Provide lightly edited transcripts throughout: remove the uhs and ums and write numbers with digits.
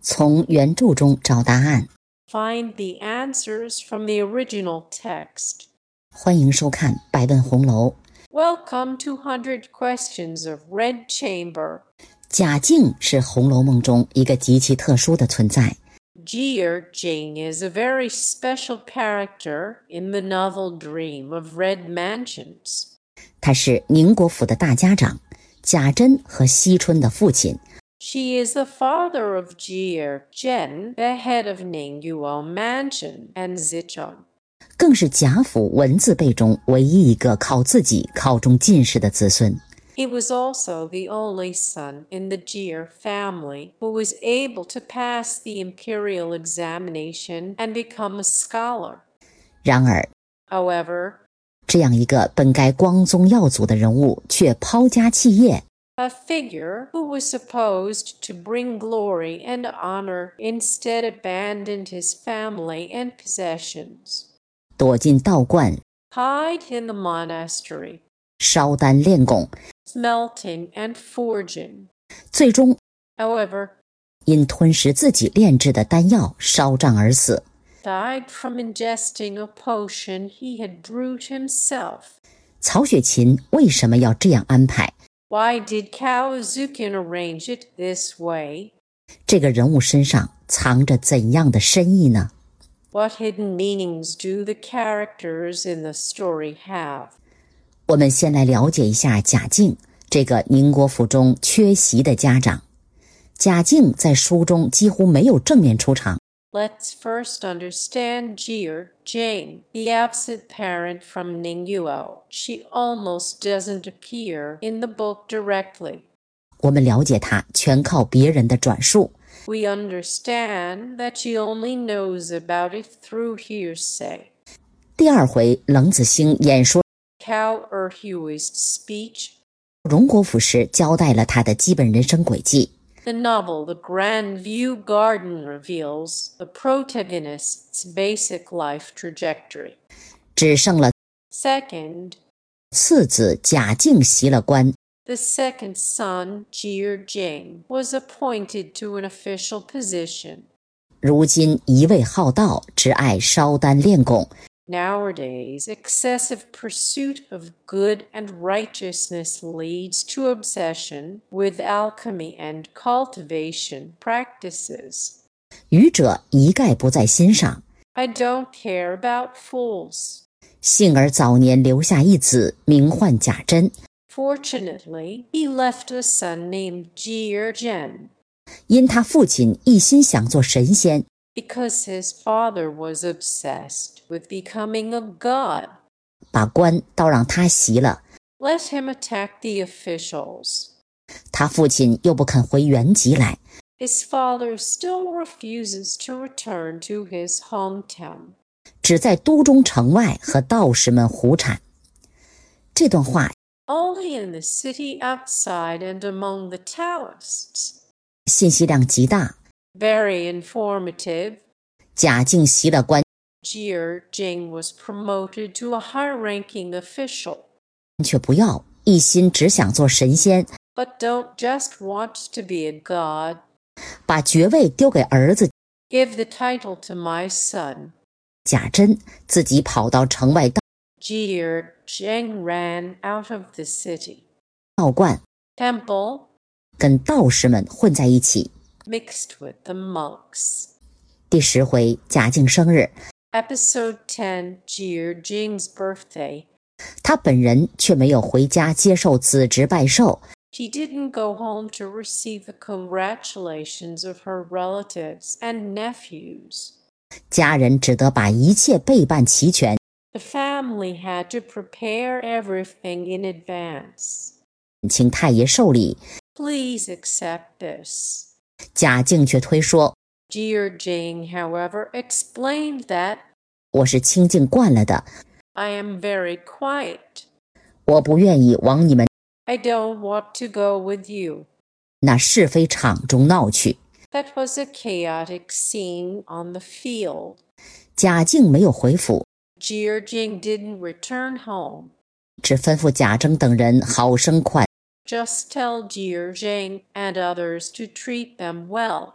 从原著中找答案。 Find the answers from the original text. 欢迎收看百问红楼。 Welcome to 100 Questions of Red Chamber. 贾静是《红楼梦》中一个极其特殊的存在。 Dear Jane is a very special character in the novel Dream of Red Mansions. 他是宁国府的大家长，贾珍和惜春的父亲。 She is the father of Dear Jen, the head of Ningyuo Mansion and Zicheng. 更是贾府文字辈中唯一一个靠自己考中进士的子孙。 He was also the only son in the Dear family who was able to pass the imperial examination and become a scholar. 然而 However, 这样一个本该光宗耀祖的人物却抛家弃业， a figure who was supposed to bring glory and honor instead abandoned his family and possessions. 躲进道观， Hide in the monastery, 烧丹炼汞， smelting and forging. 最终 However, 因吞食自己炼制的丹药烧胀而死。 died from ingesting a potion he had brewed himself. 曹雪芹为什么要这样安排？ Why did Kawazukin arrange it this way? 这个人物身上藏着怎样的深意呢？ What hidden meanings do the characters in the story have? 我们先来了解一下贾静，这个宁国府中缺席的家长。贾静在书中几乎没有正面出场。 Let's first understand Dear Jane, the absent parent from Ningyuo. She almost doesn't appear in the book directly. 我们了解她全靠别人的转述。 We understand that she only knows about it through hearsay. 第二回冷子兴演说 Cao Erhui's speech. 荣国府时交代了他的基本人生轨迹。 The novel The Grand View Garden reveals the protagonist's basic life trajectory. 只剩了 Second, 次子贾静袭了官， the second son, Dear Jane, was appointed to an official position. 如今一味好道，只爱烧丹炼汞， Nowadays, excessive pursuit of good and righteousness leads to obsession with alchemy and cultivation practices. 愚者一概不在心上。 I don't care about fools. 幸而早年留下一子，名唤贾珍。 Fortunately, he left a son named Dear Jen. 因他父亲一心想做神仙， Because his father was obsessed with becoming a god. 把官倒让他袭了。 Let him attack the officials. 他父亲又不肯回原籍来， His father still refuses to return to his hometown. 只在都中城外和道士们胡缠。这段话 Only in the city outside and among the Taoists. 信息量极大。 Very informative. 贾静袭了官， Dear Jane was promoted to a high-ranking official. 却不要，一心只想做神仙， But don't just want to be a god. 把爵位丢给儿子 Give the title to my son. 贾珍，自己跑到城外 Dear Jane ran out of the city. 道观， Temple, 跟道士们混在一起。 mixed with the monks. 第10回贾静生日， Episode 10, Dear Jane's birthday. 他本人却没有回家接受子侄拜寿， She didn't go home to receive the congratulations of her relatives and nephews. 家人只得把一切备办齐全， The family had to prepare everything in advance. 请太爷受礼。 Please accept this. 贾静却推说， Dear Jane, however, explained that 我是清静惯了的， I am very quiet. 我不愿意往你们 I don't want to go with you. 那是非场中闹去。 That was a chaotic scene on the field. 贾静没有回府， Dear Jane didn't return home. 只吩咐贾珍等人好生款 Just tell Dear Jane and others to treat them well.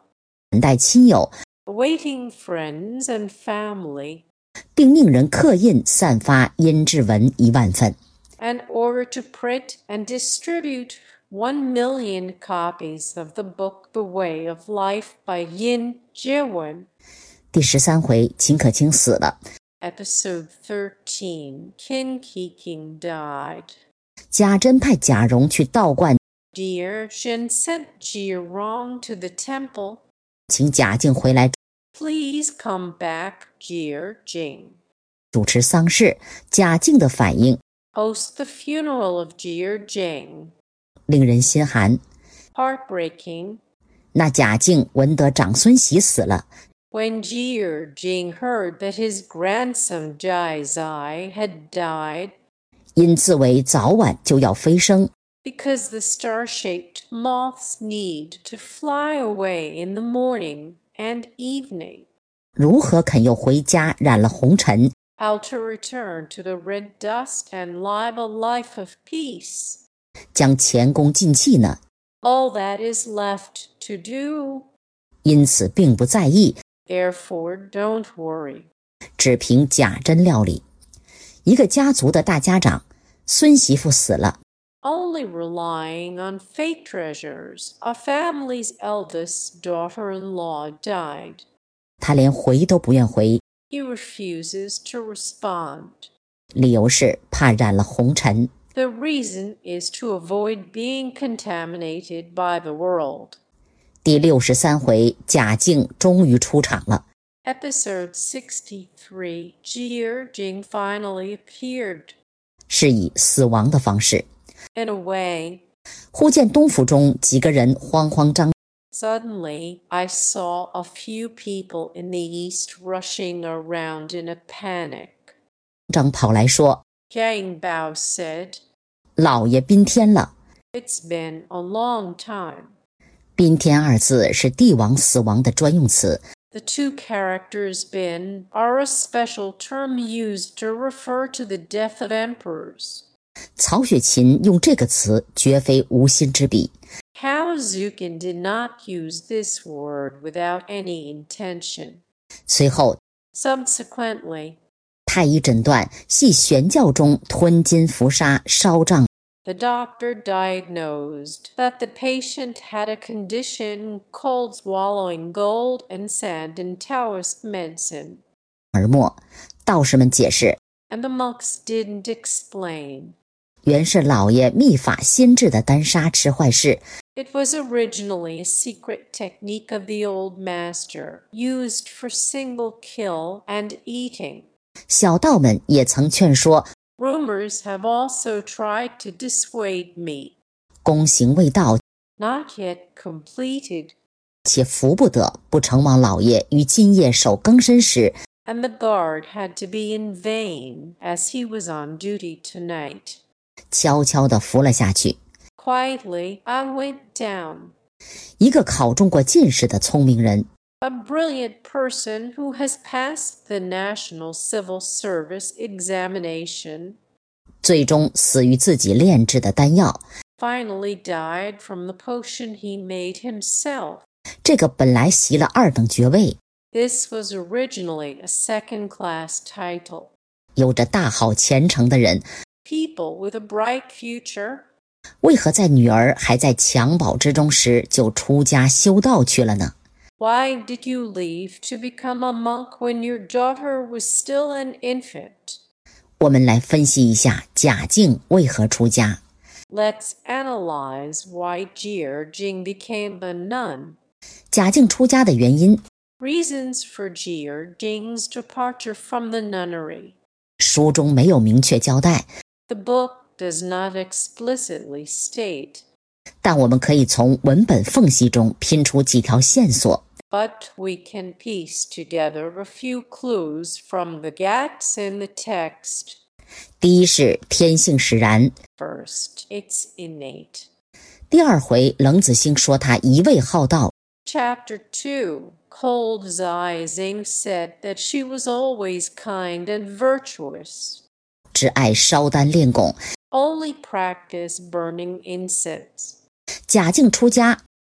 款待亲友， awaiting friends and family, 并命人刻印散发阴骘文10000份。 and order to print and distribute 1,000,000 copies of the book The Way of Life by Yin Jiwen. 第13回，秦可卿死了， Episode 13, Qin Keqing died. 贾珍派贾蓉去道观， Dear Shen sent Jie Rong to the temple. 请贾静回来 Please come back, Jie Jing. 主持丧事。贾静的反应 Host the funeral of Jie Jing. 令人心寒。 Heartbreaking. 那贾静闻得长孙喜死了， When Jie Jing heard that his grandson Jai Zai had died, 因自为早晚就要飞升， because the star-shaped moths need to fly away in the morning and evening, 如何肯又回家染了红尘？ how to return to the red dust and live a life of peace. 将前功尽弃呢？ All that is left to do. 因此并不在意， Therefore, don't worry. 只凭贾珍料理。一个家族的大家长，孙媳妇死了， Only relying on fake treasures, a family's eldest daughter-in-law died. 他连回都不愿回， He refuses to respond. 理由是怕染了红尘。 The reason is to avoid being contaminated by the world. 第63回，贾静终于出场了。 Episode 63, Jie Jing finally appeared. 是以死亡的方式。 In a way, 忽见东府中几个人慌慌张 suddenly I saw a few people in the east rushing around in a panic. 张跑来说， Jiang Bao said, 老爷宾天了。 It's been a long time. 宾天二字是帝王死亡的专用词， The two characters bin are a special term used to refer to the death of emperors. 曹雪芹用这个词绝非无心之笔。 Hao Zukin did not use this word without any intention. 随后 Subsequently, 太医诊断系玄教中吞金服沙烧胀 the doctor diagnosed that the patient had a condition called swallowing gold and sand in Taoist medicine, 而没。道士们解释， and the monks didn't explain. 原是老爷秘法新制的丹砂吃坏事， It was originally a secret technique of the old master, used for single kill and eating. 小道们也曾劝说， Rumors have also tried to dissuade me. 功行未到， Not yet completed, 且服不得，不成望老爷于今夜守更深时， and the guard had to be in vain, as he was on duty tonight. 悄悄地服了下去。 Quietly, I went down. 一个考中过进士的聪明人， A brilliant person who has passed the National Civil Service examination 最终死于自己炼制的丹药。 finally died from the potion he made himself. 这个本来袭了2等爵位， This was originally a second-class title. 有着大好前程的人， People with a bright future, 为何在女儿还在襁褓之中时就出家修道去了呢？ why did you leave to become a monk when your daughter was still an infant? 我们来分析一下贾静为何出家。 Let's analyze why Jie Jing became a nun. 贾静出家的原因， Reasons for Jie Jing's departure from the nunnery. 书中没有明确交代， The book does not explicitly state, 但我们可以从文本缝隙中拼出几条线索。 but we can piece together a few clues from the gaps in the text. 第一是天性使然， First, it's innate. 第二回冷子兴说他一味好道， Chapter 2, Cold Zai Zing said that she was always kind and virtuous. 只爱烧丹炼汞。 Only practice burning incense. 贾静出家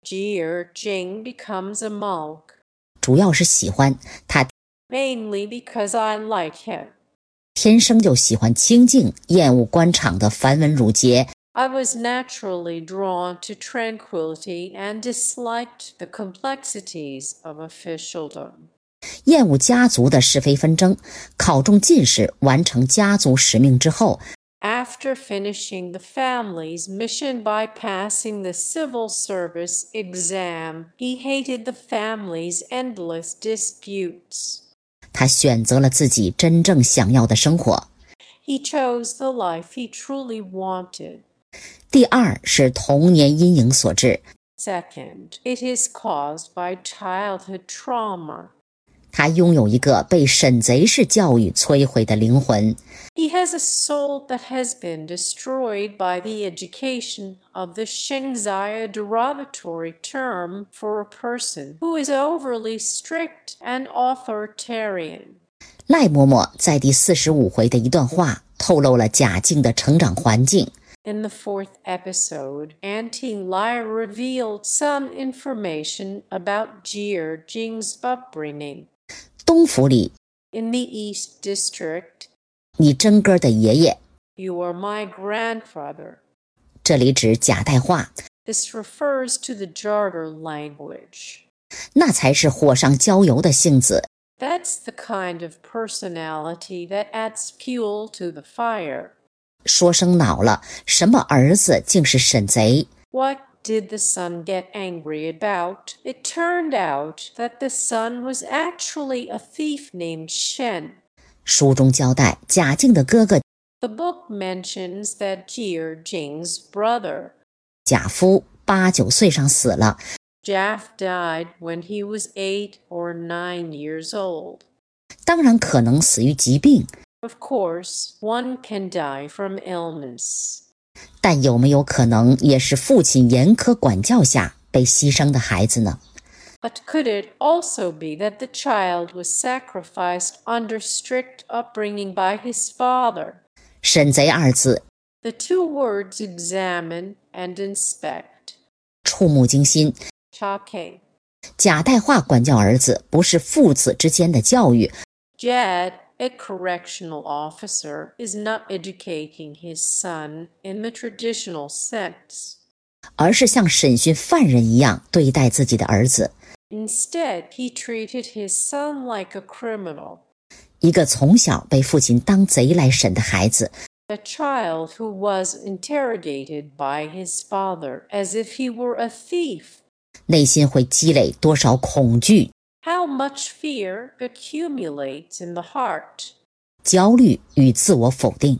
Jir Jing becomes a monk, 主要是喜欢他 mainly because I like him. 天生就喜欢清静，厌恶官场的繁文缛节。 I was naturally drawn to tranquility and disliked the complexities of officialdom. 厌恶家族的是非纷争，考中进士，完成家族使命之后， After finishing the family's mission by passing the civil service exam, he hated the family's endless disputes. 他选择了自己真正想要的生活。 He chose the life he truly wanted. 第二是童年阴影所致， Second, it is caused by childhood trauma. 他拥有一个被审贼式教育摧毁的灵魂。 He has a soul that has been destroyed by the education of the Shengzai, a derogatory term for a person who is overly strict and authoritarian. 赖嬷嬷在第45回的一段话透露了贾静的成长环境。 In the fourth episode, Auntie Lai revealed some information about Jir Jing's upbringing. 东府里， In the East District, 你真哥的爷爷， you are my grandfather. 这里指贾代化， This refers to the Jargar language. 那才是火上浇油的性子。 That's the kind of personality that adds fuel to the fire. 说声恼了，什么儿子竟是审贼？ What did the son get angry about? It turned out that the son was actually a thief named Shen. 书中交代，贾静的哥哥 The book mentions that Jir Jing's brother, 贾夫8、9岁上死了， Jaff, died when he was 8 or 9 years old. 当然可能死于疾病， Of course, one can die from illness. 但有没有可能也是父亲严苛管教下被牺牲的孩子呢？ But could it also be that the child was sacrificed under strict upbringing by his father? 审贼二字 The two words examine and inspect. 触目惊心， Shocking. 贾代化管教儿子不是父子之间的教育， Jad, a correctional officer, is not educating his son in the traditional sense. 而是像审讯犯人一样对待自己的儿子。 Instead, he treated his son like a criminal, 一个从小被父亲当贼来审的孩子， a child who was interrogated by his father as if he were a thief. 内心会积累多少恐惧、 How much fear accumulates in the heart? 焦虑与自我否定。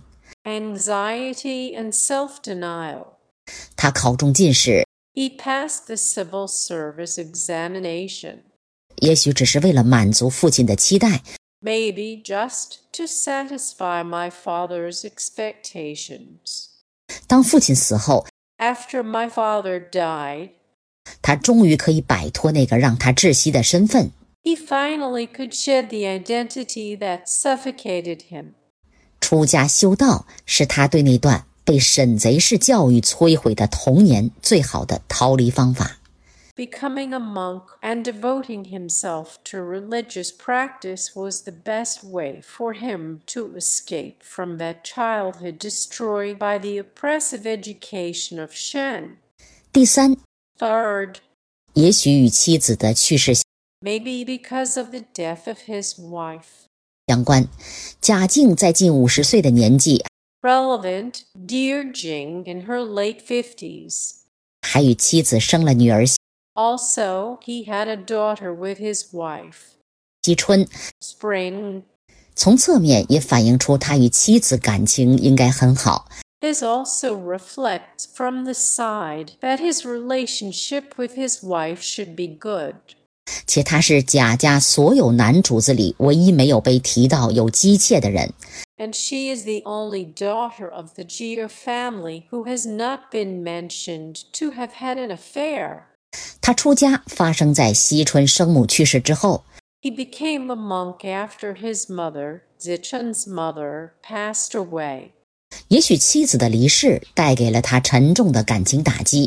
Anxiety and self-denial. 他考中进士， He passed the civil service examination, 也许只是为了满足父亲的期待， maybe just to satisfy my father's expectations. 当父亲死后， After my father died, 他终于可以摆脱那个让他窒息的身份。 he finally could shed the identity that suffocated him. 出家修道是他对那段被审贼式教育摧毁的童年最好的逃离方法。 Becoming a monk and devoting himself to religious practice was the best way for him to escape from that childhood destroyed by the oppressive education of Shen. 第三， Third, 也许与妻子的去世 maybe because of the death of his wife. 相关。贾静在近50岁的年纪， Relevant, dear Jing in her late 50s. 还与妻子生了女儿 Also, he had a daughter with his wife. 惜春， Spring. 从侧面也反映出他与妻子感情应该很好。 This also reflects from the side that his relationship with his wife should be good. 且他是贾家所有男主子里唯一没有被提到有姬妾的人。 And she is the only daughter of the Jir family who has not been mentioned to have had an affair. 他出家发生在惜春生母去世之后， He became a monk after his mother, Zichun's mother, passed away. 也许妻子的离世带给了他沉重的感情打击，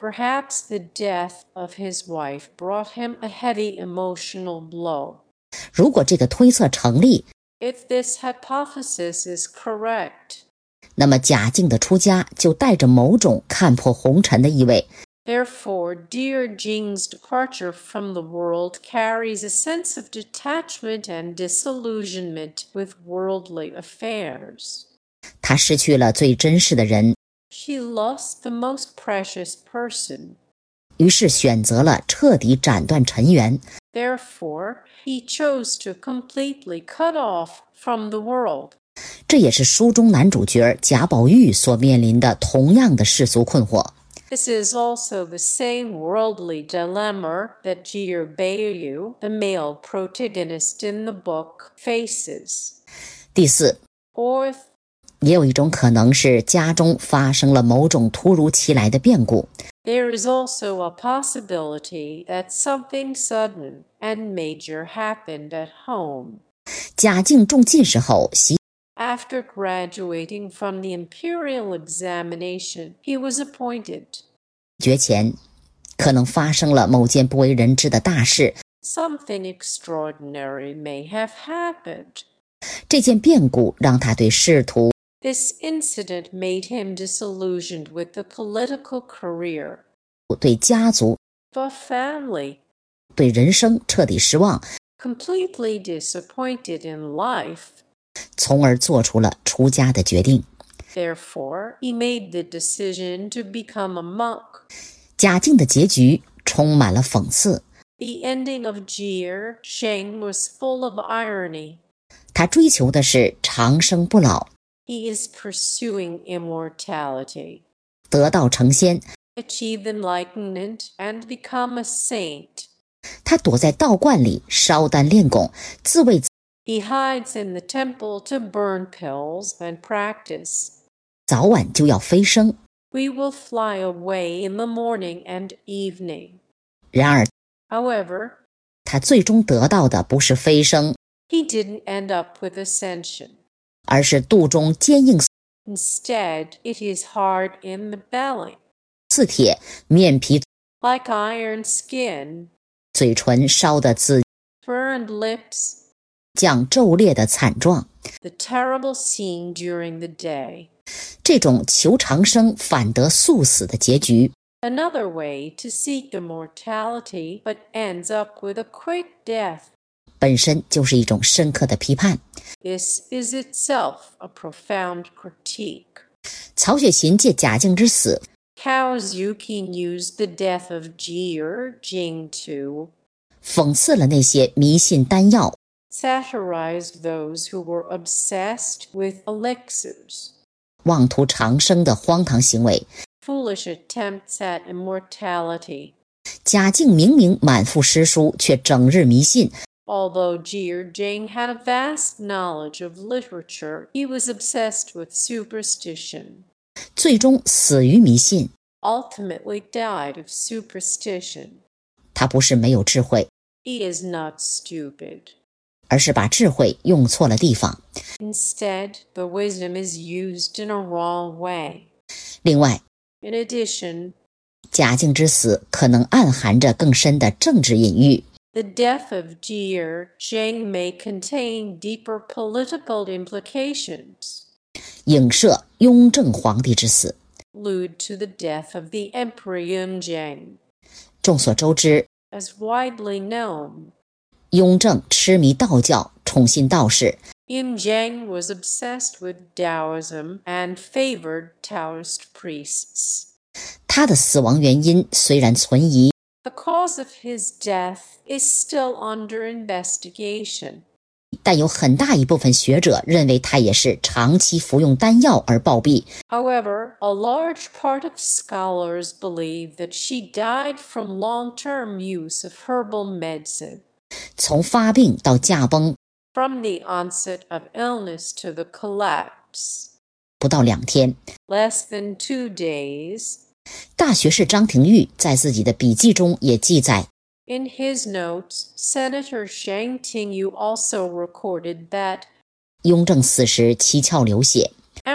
Perhaps the death of his wife brought him a heavy emotional blow. 如果这个推测成立， If this hypothesis is correct, 那么贾静的出家就带着某种看破红尘的意味。 therefore, dear Jing's departure from the world carries a sense of detachment and disillusionment with worldly affairs. 他失去了最真实的人， She lost the most precious person. 于是选择了彻底斩断尘缘。 Therefore, he chose to completely cut off from the world. 这也是书中男主角贾宝玉所面临的同样的世俗困惑。 This is also the same worldly dilemma that Jir Bayu, the male protagonist in the book, faces. 第四， Fourth, 也有一种可能是家中发生了某种突如其来的变故， there is also a possibility that something sudden and major happened at home. 贾静中进士后习 After graduating from the imperial examination, he was appointed. 决前，可能发生了某件不为人知的大事， Something extraordinary may have happened. 这件变故让他对仕途、 This incident made him disillusioned with the political career, 对家族、 the family, 对人生彻底失望， completely disappointed in life. 从而做出了出家的决定。 Therefore, he made the decision to become a monk. 贾静的结局充满了讽刺， The ending of Jir Sheng was full of irony. 他追求的是长生不老， He is pursuing immortality, 得道成仙。 achieve enlightenment, and become a saint. 他躲在道观里烧丹练功，自谓 He hides in the temple to burn pills and practice. 早晚就要飞升。 We will fly away in the morning and evening. 然而， However, 他最终得到的不是飞升， he didn't end up with ascension. 而是肚中坚硬 Instead, it is hard in the belly, 似铁，面皮 like iron skin, 嘴唇烧得紫 burned lips, 酱皱裂的惨状。 the terrible scene during the day. 这种求长生反得速死的结局， Another way to seek immortality but ends up with a quick death. 本身就是一种深刻的批判。 This is itself a profound critique. 曹雪芹借贾静之死， Cao Zuqin used the death of Jir Jing to 讽刺了那些迷信丹药、 satirize those who were obsessed with elixirs, 妄图长生的荒唐行为。 foolish attempts at immortality. 贾静明明满腹诗书，却整日迷信， Although Jir Jing had a vast knowledge of literature, he was obsessed with superstition. 最终死于迷信。 Ultimately died of superstition. 他不是没有智慧， He is not stupid. 而是把智慧用错了地方。 Instead, the wisdom is used in a wrong way. 另外， In addition, 贾静之死可能暗含着更深的政治隐喻。 the death of Jir Zheng may contain deeper political implications. 影射雍正皇帝之死。 Allude to the death of the Emperor Yunzheng. 众所周知， As widely known, 雍正痴迷道教，宠信道士， Yunzheng was obsessed with Taoism and favored Taoist priests. 他的死亡原因虽然存疑， The cause of his death is still under investigation. 但有很大一部分学者认为他也是长期服用丹药而暴毙。 However, a large part of scholars believe that she died from long-term use of herbal medicine. 从发病到驾崩 From the onset of illness to the collapse, 不到2天。 less than 2 days. 大学士张廷玉在自己的笔记中也记载， In his notes, Senator Shang Tingyu also recorded that 雍正死时七窍流血，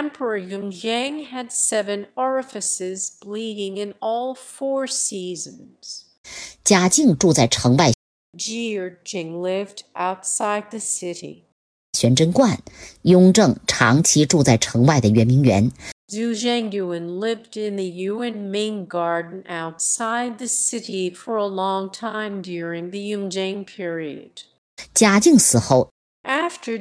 Emperor Yongzheng had 7 orifices bleeding in all 4 seasons. 贾敬住在城外 Jing lived outside the city. 玄真观，雍正长期住在城外的圆明园。 Zhu Zhengyuan lived in the Yuanming Garden outside the city for a long time during the Yongzheng period. 贾敬死后， After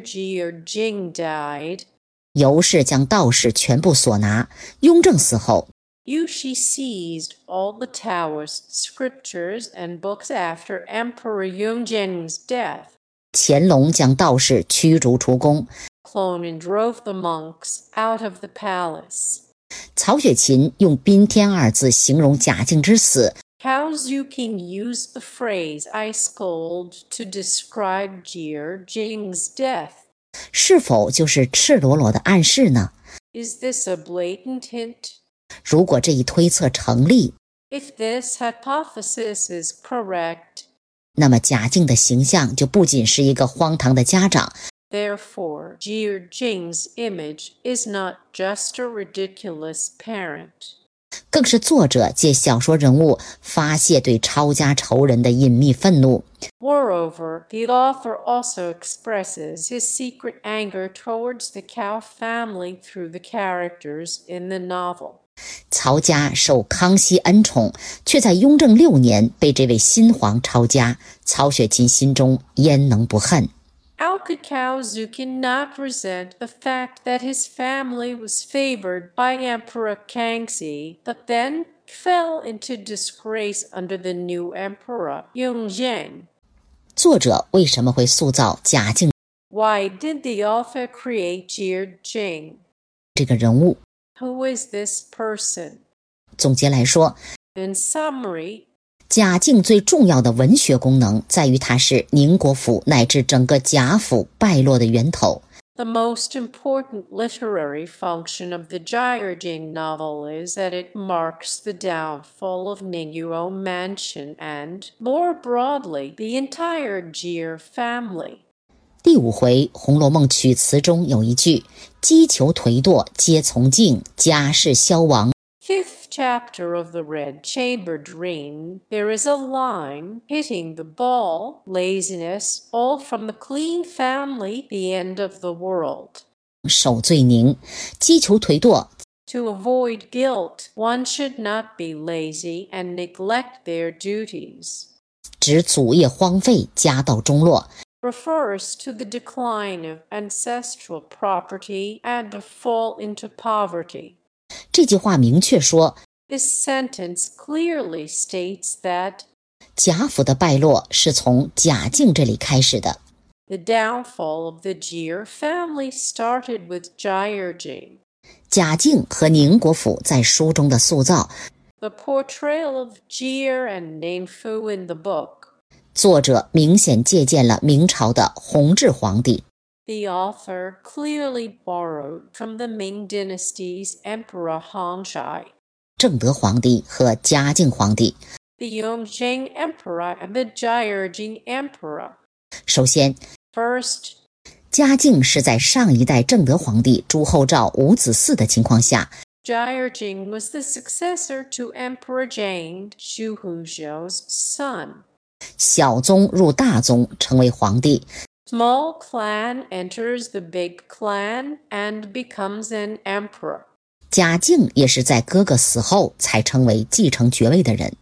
Jing died, 尤氏将道士全部所拿。雍正死后， Yushi seized all the Taoist scriptures and books after Emperor Yongzheng's death. 乾隆将道士驱逐出宫。 Clonan drove the monks out of the palace. 曹雪芹用宾天二字形容贾敬之死， Cao Zuqing used the phrase "I scold" to describe Jing's death. 是否就是赤裸裸的暗示呢？ Is this a blatant hint? 如果这一推测成立， If this hypothesis is correct, 那么贾敬的形象就不仅是一个荒唐的家长， therefore Jing's image is not just a ridiculous parent. 更是作者借小说人物发泄对抄家仇人的隐秘愤怒。 Moreover, the author also expresses his secret anger towards the Cao family through the characters in the novel. 曹家受康熙恩宠，却在雍正6年被这位新皇抄家，曹雪芹心中焉能不恨？ How could Cao Zuqing not resent the fact that his family was favored by Emperor Kangxi, but then fell into disgrace under the new emperor, Yongzheng? 作者为什么会塑造贾敬 Why did the author create Jing? 这个人物？ Who is this person? 总结来说， In summary, 贾敬最重要的文学功能在于他是宁国府乃至整个贾府败落的源头。 the most important literary function of the Jing novel is that it marks the downfall of Ningyuo Mansion and, more broadly, the entire Jie family. 第5回《红楼梦》曲词中有一句：击球颓堕皆从敬，家世消亡。 Fifth chapter of the Red Chamber Dream, there is a line, hitting the ball, laziness, all from the clean family, the end of the world. 守罪宁，击球颓堕， To avoid guilt, one should not be lazy and neglect their duties. 指祖业荒废，家道中落。 Refers to the decline of ancestral property and a fall into poverty. 这句话明确说， This sentence clearly states that 贾府的败落是从贾敬这里开始的。 the downfall of the Jie family started with Jing. 贾敬和宁国府在书中的塑造， The portrayal of Jie and Ningfu in the book. 作者明显借鉴了明朝的弘治皇帝。 The author clearly borrowed from the Ming Dynasty's Emperor Hongzhi, 正德皇帝和嘉靖皇帝。 the Yongzheng Emperor and the Jing Emperor. 首先， First, 嘉靖是在上一代正德皇帝朱厚照无子嗣的情况下， Jing was the successor to Emperor Jing, Xu Huzhou's son. 小宗入大宗，成为皇帝。 Small clan enters the big clan and becomes an emperor. 贾敬也是在哥哥死后才成为继承爵位的人。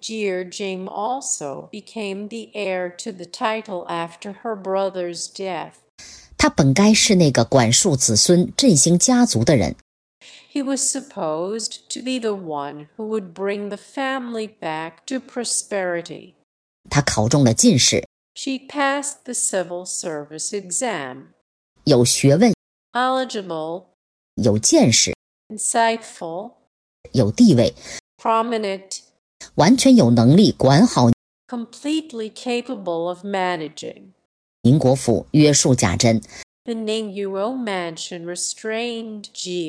Jing also became the heir to the title after her brother's death. 他本该是那个管束子孙、振兴家族的人。 He was supposed to be the one who would bring the family back to prosperity. 他考中了进士， She passed the civil service exam. 有学问， Eligible, 有见识， insightful, 有地位， prominent, 完全有能力管好 completely capable of managing. 宁国府，约束贾珍。 The Ningyuo mansion restrained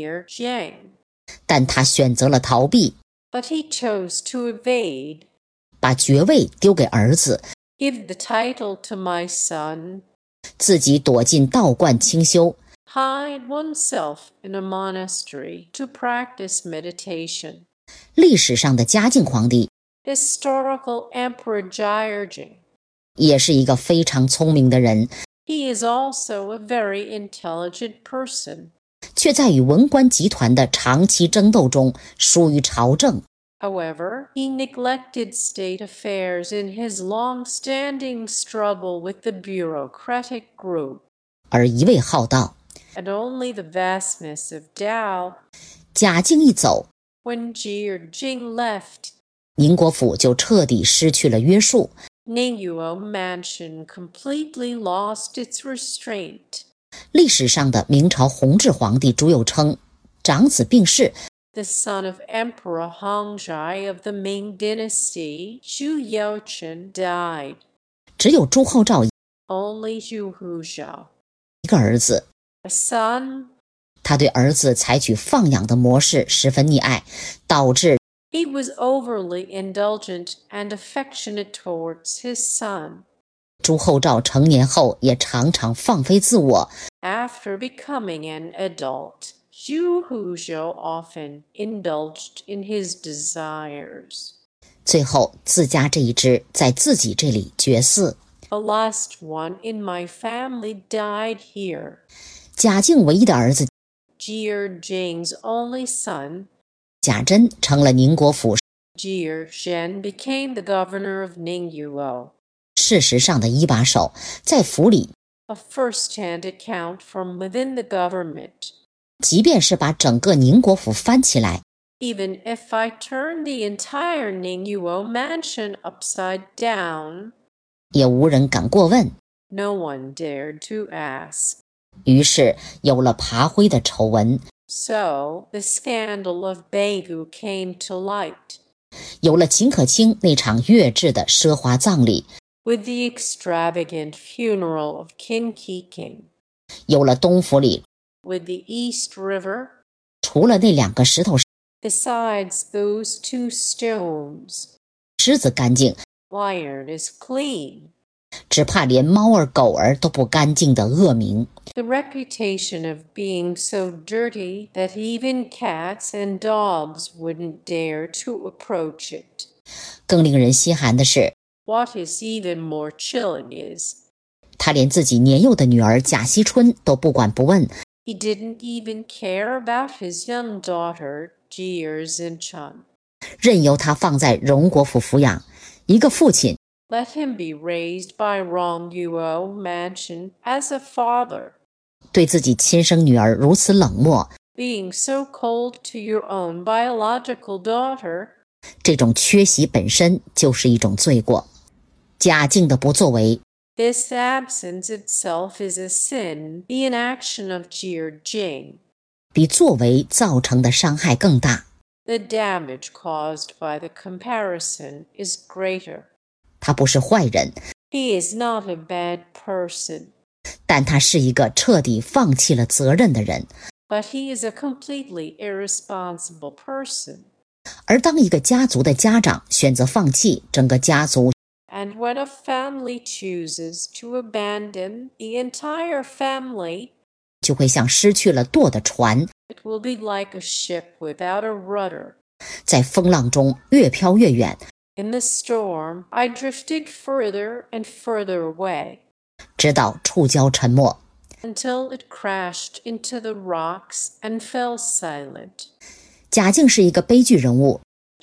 Jing, 但他选择了逃避， but he chose to evade. 把爵位丢给儿子， Give the title to my son. 自己躲进道观清修。 hide oneself in a monastery to practice meditation. 历史上的嘉靖皇帝 Historical Emperor Jiyerjing. 也是一个非常聪明的人， He is also a very intelligent person. 却在与文官集团的长期争斗中疏于朝政。 However, he neglected state affairs in his long-standing struggle with the bureaucratic group. 而一味好道， And only the vastness of Tao. 贾敬一走， When Jiyerjing left, 宁国府就彻底失去了约束。 Ningyuo Mansion completely lost its restraint. 历史上的明朝弘治皇帝朱佑称，长子病逝， The son of Emperor Hongzhi of the Ming Dynasty, Zhu Yaochen, died. 只有朱厚照 Only Zhu Huzhao, 一个儿子。 a son. 他对儿子采取放养的模式十分溺爱，导致 He was overly indulgent and affectionate towards his son. 朱厚照成年后也常常放飞自我， After becoming an adult, Zhu Huzhou often indulged in his desires. 最后自家这一支在自己这里绝嗣。 The last one in my family died here. 贾敬唯一的儿子 Jiyerjing's only son, 贾珍成了宁国府 Jiyerjen, became the governor of Ningyuo. 事实上的一把手，在府里 A first-hand account from within the government. 即便是把整个宁国府翻起来， Even if I turn the entire Ningyuo mansion upside down, 也无人敢过问。 no one dared to ask. 于是有了爬灰的丑闻， So the scandal of Beigu came to light. 有了秦可卿那场乐制的奢华葬礼， With the extravagant funeral of Qin Keqing. 有了东府里 With the East River. 除了那2个石头 Besides those 2 stones, 狮子干净， Liard is clean. 只怕连猫儿狗儿都不干净的恶名。 The reputation of being so dirty that even cats and dogs wouldn't dare to approach it. 更令人心寒的是， What is even more chilling is, 他连自己年幼的女儿贾惜春都不管不问， he didn't even care about his young daughter, Jiyar Zinchun. 任由她放在荣国府抚养。一个父亲 Let him be raised by Rongyuo Mansion as a father. 对自己亲生女儿如此冷漠， Being so cold to your own biological daughter, 这种缺席本身就是一种罪过。贾敬的不作为 this absence itself is a sin. The inaction of Jiyerjing, 比作为造成的伤害更大。 the damage caused by the comparison is greater. 他不是坏人， He is not a bad person, 但他是一个彻底放弃了责任的人。 but he is a completely irresponsible person. 而当一个家族的家长选择放弃，整个家族 And when a family chooses to abandon the entire family, 就会像失去了舵的船， it will be like a ship without a rudder. 在风浪中越飘越远， In the storm, I drifted further and further away, 直到触礁沉没。 until it crashed into the rocks and fell silent. 贾敬是一个悲剧人物，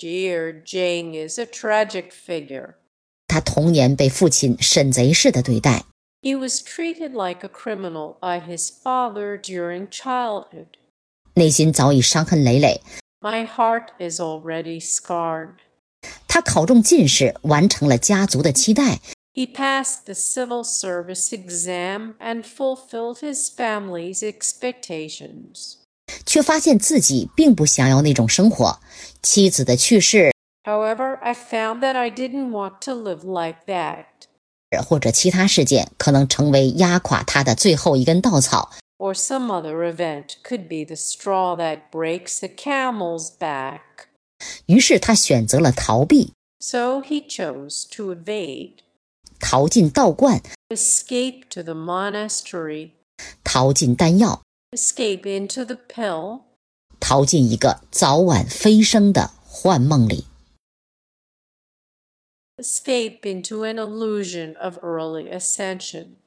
Jiyerjing is a tragic figure. 他童年被父亲审贼似的对待， He was treated like a criminal by his father during childhood. 内心早已伤痕累累。 My heart is already scarred. 他考中进士，完成了家族的期待， He passed the civil service exam and fulfilled his family's expectations. 却发现自己并不想要那种生活。妻子的去世 However, I found that I didn't want to live like that. 或者其他事件可能成为压垮他的最后一根稻草， Or some other event could be the straw that breaks the camel's back. 于是他选择了逃避， So he chose to evade, 逃进道观， escape to the monastery, 逃进丹药， escape into the pill, 逃进一个早晚飞升的幻梦里。 escape into an illusion of early ascension.